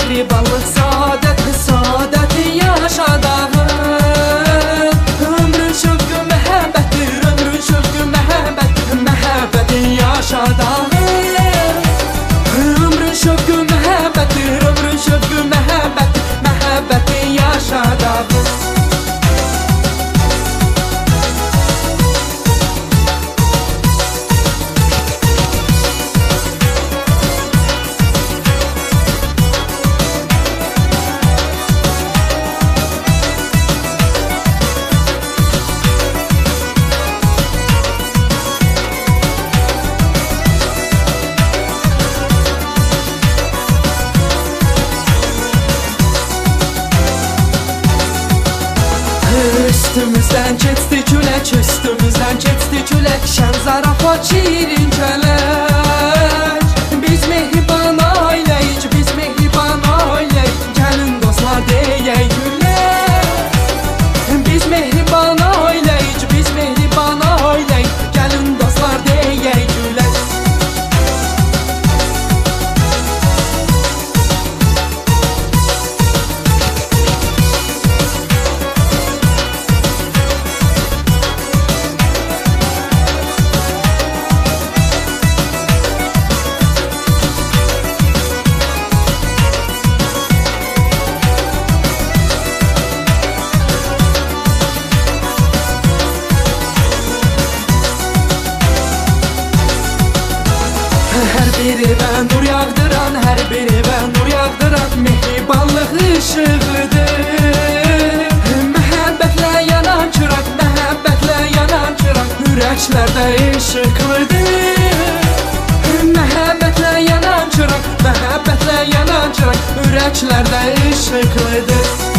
mehribanlıq, saadət, saadət yaşadağı. Ömrün şövqü məhəbbətdir, ömrün şövqü məhəbbət, məhəbbətin yaşadağı. Ömrün şövqü məhəbbətdir, ömrün şövqü məhəbbət, məhəbbətin yaşadağı. Üstümüzdən keçdi külək, üstümüzdən keçdi külək, şən zarafat şirin kələk. Biz mehriban ailəyik, biz mehriban ailəyik, gəlin dostlar deyək gülək. Biz mehriban ailəyik, biz mehriban ailəyik, gəlin dostlar deyək gülək. Hər bir evə nur yağdıran, hər bir evə nur yağdıran mehribanlıq işığıdır. Məhəbbətlə yanan çıraq, məhəbbətlə yanan çıraq ürəklərdə işıqlıdır. Məhəbbətlə yanan çıraq, məhəbbətlə yanan çıraq ürəklərdə işıqlıdır.